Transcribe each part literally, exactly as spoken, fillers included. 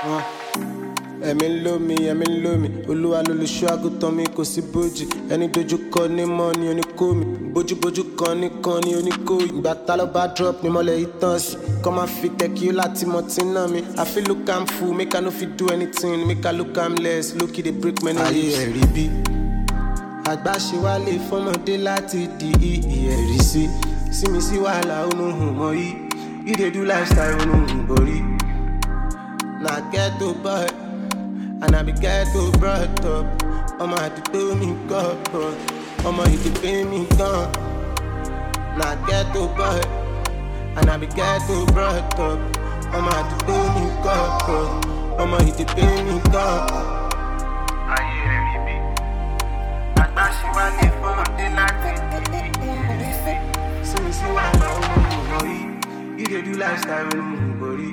Uh. Ẹ̀mí ń lò mí, ẹ̀mí ń lò mí. Olúwa lolùṣọ́ àgùntàn mi kò sí bójì. Ẹni dojú kọ ní mọ́ ni oníkó mi. Bójúbójú kan nìkan ni oníkó yìí. Ìgbà tá ló bá drop ni mọ́lẹ̀ yìí tán sí. Kọ́ máa fi tẹ̀kí ó láti mọ̀ tí náà mi. I feel look am full, make I no fit do anything. Make I look am less, look it dey break many lips. Ayé ẹ̀rí bí. Àgbà ṣe wá lè fọ́mọdé láti di ìyẹ̀rí sí. Sí mi sí wàhálà ònú hùn mọ́ yìí. You dey do lifestyle ònú hùn borí. Na ghetto boy. And I be ghetto brought up. I'ma have to do me God, I'ma hit the pay me gun. Nah ghetto boy. And I be ghetto brought up. I'ma have to do me God, I'ma hit the pay me gun. Ayé rẹ̀ rí bí. Àgbà ṣe wá lè fọ́mọdé láti di. See me see why I'm on the You dey do lifestyle on body.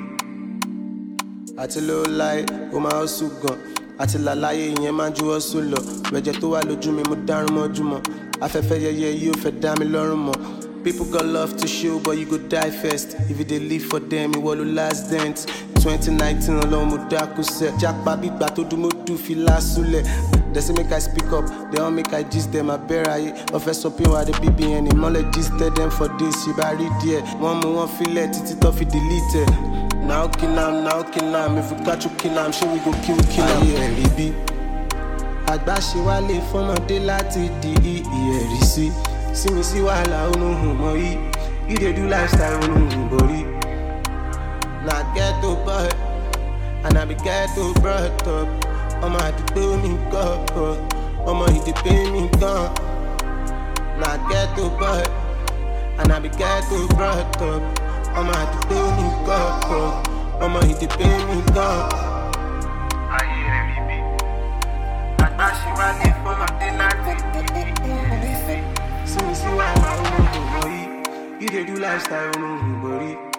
Àti ló láì, ó máa ń sùn gan. Àti làláyé ìyẹn máa ń ju ọ̀sùn lọ. Rẹ̀jẹ̀ tó wà lójú mi mo dárún mọ́júmọ́. Afẹ́fẹ́ yẹyẹ yìí ò fẹ́ dá mi lọ́rùn mọ́. People got love to show but you go die first. If you dey live for them, ìwọ ló last dent. twenty nineteen ọlọ́run mo dákú sẹ́. Jápa gbígbà tó dún mo dùn fi lásùlẹ̀. They say make I speak up, they all make I gist them. I bear I offer something while the B B N. Mọ́lẹ̀ gisted them for this, you buy read there. One more one fillet, títí tó fi delete it. Now kill am, now kill am. If we catch you kill am, sure we go kill kill am. Ayé ẹ̀rí bí. Àgbà ṣe wá lè fọ́mọdé láti di ìyẹ̀rí sí. Sí mi sí wàhálà ònú hùn mọ́ yìí. You dey do lifestyle ònú hùn borí. Na ghetto boy, and I be ghetto brought up. I'ma have to do me God, I'ma hit the pay me gun. Na ghetto boy, and I be ghetto brought up. I'ma have to do me God, I'ma hit the pay me gun. Ayé rẹ̀ rí bí. Àgbà ṣe wá lè fọ́mọdé láti di. See me see why I'm on the You dey do lifestyle on the body.